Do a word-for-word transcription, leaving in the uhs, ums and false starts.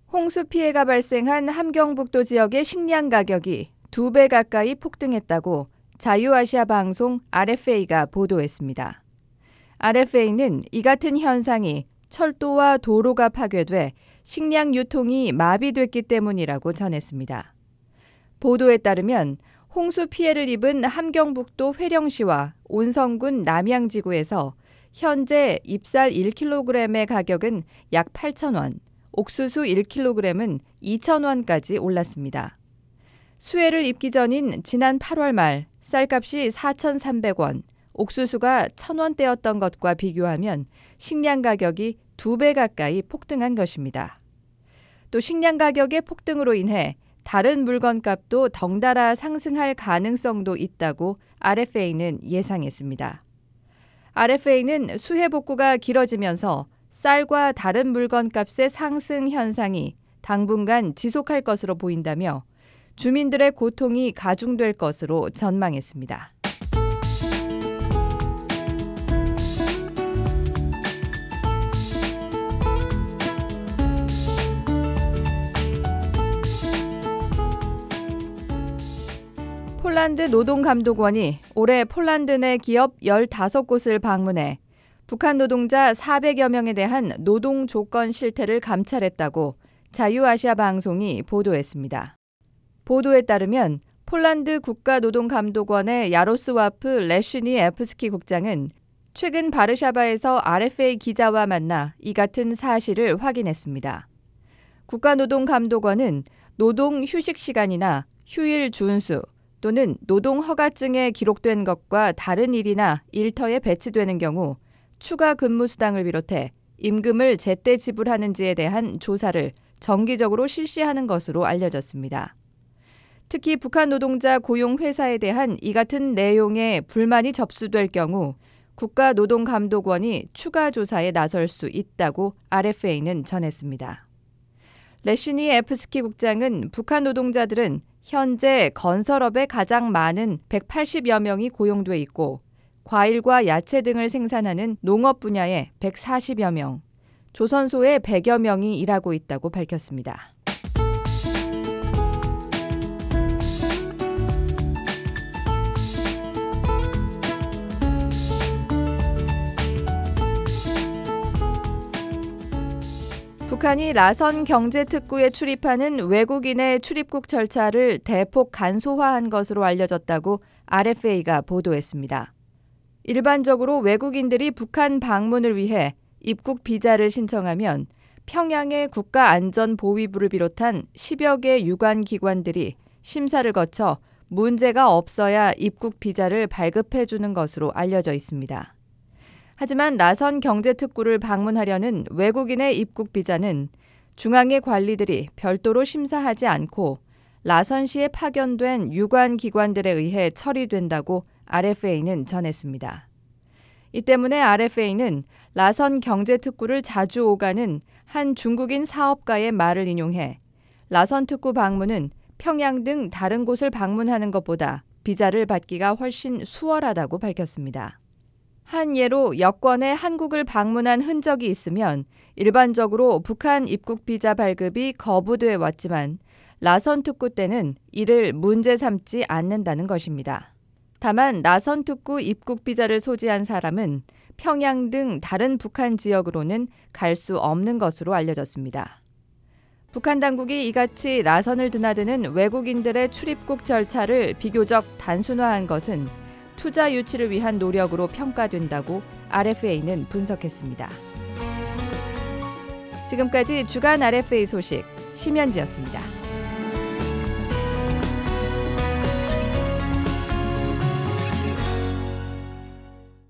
홍수 피해가 발생한 함경북도 지역의 식량 가격이 두 배 가까이 폭등했다고 자유아시아 방송 알에프에이가 보도했습니다. 알에프에이는 이 같은 현상이 철도와 도로가 파괴돼 식량 유통이 마비됐기 때문이라고 전했습니다. 보도에 따르면 홍수 피해를 입은 함경북도 회령시와 온성군 남양지구에서 현재 잎쌀 일 킬로그램의 가격은 약 팔천 원, 옥수수 일 킬로그램은 이천 원까지 올랐습니다. 수해를 입기 전인 지난 팔월 말 쌀값이 사천삼백 원, 옥수수가 천 원대였던 것과 비교하면 식량 가격이 두 배 가까이 폭등한 것입니다. 또 식량 가격의 폭등으로 인해 다른 물건값도 덩달아 상승할 가능성도 있다고 알에프에이는 예상했습니다. 알에프에이는 수해 복구가 길어지면서 쌀과 다른 물건값의 상승 현상이 당분간 지속할 것으로 보인다며 주민들의 고통이 가중될 것으로 전망했습니다. 폴란드 노동감독원이 올해 폴란드 내 기업 열다섯 곳을 방문해 북한 노동자 사백여 명에 대한 노동 조건 실태를 감찰했다고 자유아시아 방송이 보도했습니다. 보도에 따르면 폴란드 국가노동감독원의 야로스와프 레슈니에프스키 국장은 최근 바르샤바에서 알에프에이 기자와 만나 이 같은 사실을 확인했습니다. 국가노동감독원은 노동 휴식 시간이나 휴일 준수 또는 노동 허가증에 기록된 것과 다른 일이나 일터에 배치되는 경우 추가 근무 수당을 비롯해 임금을 제때 지불하는지에 대한 조사를 정기적으로 실시하는 것으로 알려졌습니다. 특히 북한 노동자 고용 회사에 대한 이 같은 내용의 불만이 접수될 경우 국가노동감독원이 추가 조사에 나설 수 있다고 알에프에이는 전했습니다. 레슈니에프스키 국장은 북한 노동자들은 현재 건설업에 가장 많은 백팔십여 명이 고용돼 있고 과일과 야채 등을 생산하는 농업 분야에 백사십여 명, 조선소에 백여 명이 일하고 있다고 밝혔습니다. 북한이 라선 경제특구에 출입하는 외국인의 출입국 절차를 대폭 간소화한 것으로 알려졌다고 알에프에이가 보도했습니다. 일반적으로 외국인들이 북한 방문을 위해 입국 비자를 신청하면 평양의 국가안전보위부를 비롯한 십여 개 유관 기관들이 심사를 거쳐 문제가 없어야 입국 비자를 발급해 주는 것으로 알려져 있습니다. 하지만 라선 경제특구를 방문하려는 외국인의 입국 비자는 중앙의 관리들이 별도로 심사하지 않고 라선시에 파견된 유관 기관들에 의해 처리된다고 알에프에이는 전했습니다. 이 때문에 알에프에이는 라선 경제특구를 자주 오가는 한 중국인 사업가의 말을 인용해 라선 특구 방문은 평양 등 다른 곳을 방문하는 것보다 비자를 받기가 훨씬 수월하다고 밝혔습니다. 한 예로 여권에 한국을 방문한 흔적이 있으면 일반적으로 북한 입국 비자 발급이 거부돼 왔지만 라선 특구 때는 이를 문제 삼지 않는다는 것입니다. 다만 라선 특구 입국 비자를 소지한 사람은 평양 등 다른 북한 지역으로는 갈 수 없는 것으로 알려졌습니다. 북한 당국이 이같이 라선을 드나드는 외국인들의 출입국 절차를 비교적 단순화한 것은 투자 유치를 위한 노력으로 평가된다고 알에프에이는 분석했습니다. 지금까지 주간 알에프에이 소식 심현지였습니다.